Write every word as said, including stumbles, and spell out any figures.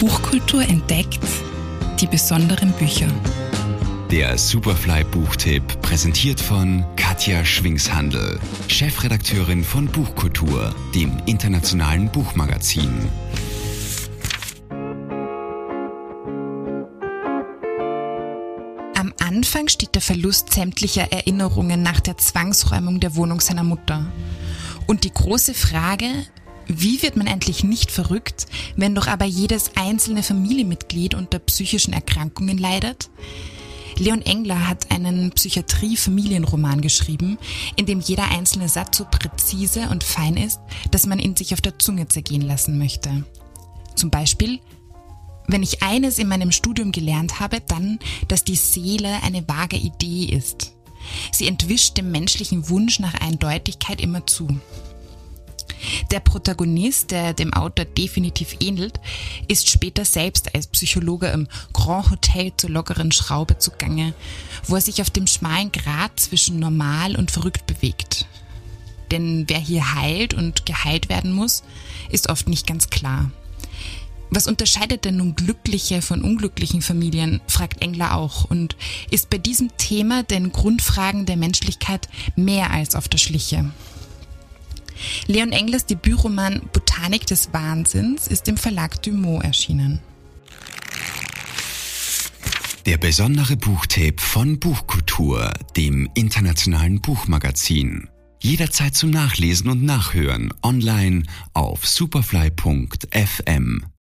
Buchkultur entdeckt, die besonderen Bücher. Der Superfly-Buchtipp präsentiert von Katja Schwingshandl, Chefredakteurin von Buchkultur, dem internationalen Buchmagazin. Am Anfang steht der Verlust sämtlicher Erinnerungen nach der Zwangsräumung der Wohnung seiner Mutter. Und die große Frage: Wie wird man endlich nicht verrückt, wenn doch aber jedes einzelne Familienmitglied unter psychischen Erkrankungen leidet? Leon Engler hat einen Psychiatrie-Familienroman geschrieben, in dem jeder einzelne Satz so präzise und fein ist, dass man ihn sich auf der Zunge zergehen lassen möchte. Zum Beispiel: Wenn ich eines in meinem Studium gelernt habe, dann, dass die Seele eine vage Idee ist. Sie entwischt dem menschlichen Wunsch nach Eindeutigkeit immer zu. Der Protagonist, der dem Autor definitiv ähnelt, ist später selbst als Psychologe im Grand Hotel zur lockeren Schraube zugange, wo er sich auf dem schmalen Grat zwischen normal und verrückt bewegt. Denn wer hier heilt und geheilt werden muss, ist oft nicht ganz klar. Was unterscheidet denn nun glückliche von unglücklichen Familien, fragt Engler auch, und ist bei diesem Thema den Grundfragen der Menschlichkeit mehr als auf der Schliche. Leon Englers Debütroman Botanik des Wahnsinns ist im Verlag Dumont erschienen. Der besondere Buchtipp von Buchkultur, dem internationalen Buchmagazin. Jederzeit zum Nachlesen und Nachhören online auf superfly punkt f m.